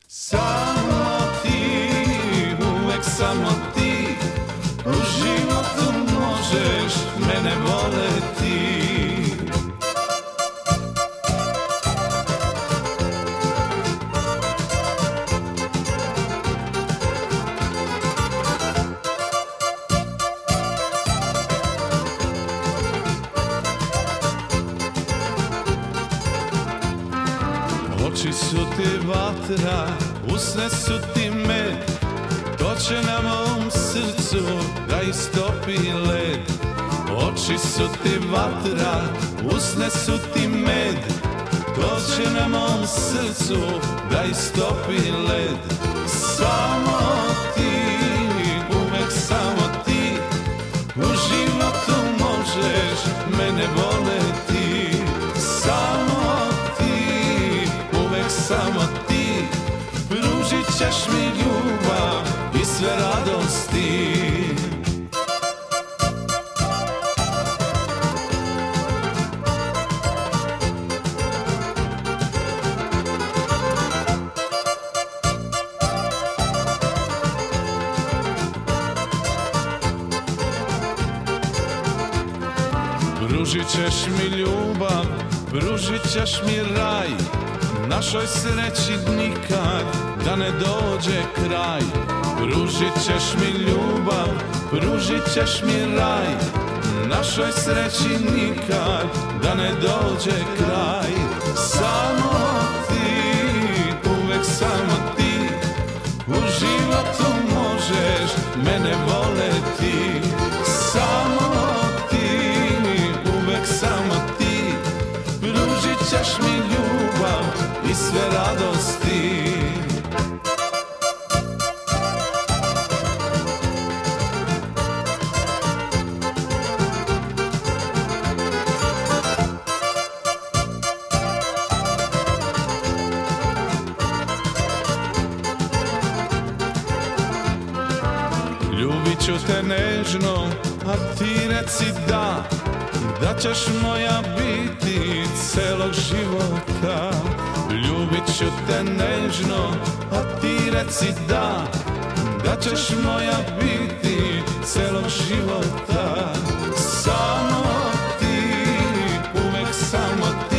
Samo ti, uvek samo ti, u životu možeš mene voleti. Oči su ti vatra, usne su ti med, to će na mom srcu da istopi led. Oči su ti vatra, usne su ti med, to će na mom srcu da istopi led. Samo ti, uvek samo ti, u životu možeš mene voleti. Samo ti, pružit ćeš mi ljubav i sve radosti. Pružit ćeš mi ljubav, pružit ćeš mi raj, našoj sreći nikad da ne dođe kraj. Pružit ćeš mi ljubav, pružit ćeš mi raj, našoj sreći nikad da ne dođe kraj. Samo ti, uvek samo ti, u životu možeš mene voleti. Samo ti, uvek samo ti, pružit ćeš mi ljubav i sve radosti. Ljubit ću te nežno, a ti reci da, da ćeš moja biti celog života. Ljubit ću te nežno, a ti reci da, da ćeš moja biti celog života. Samo ti, uvek samo ti,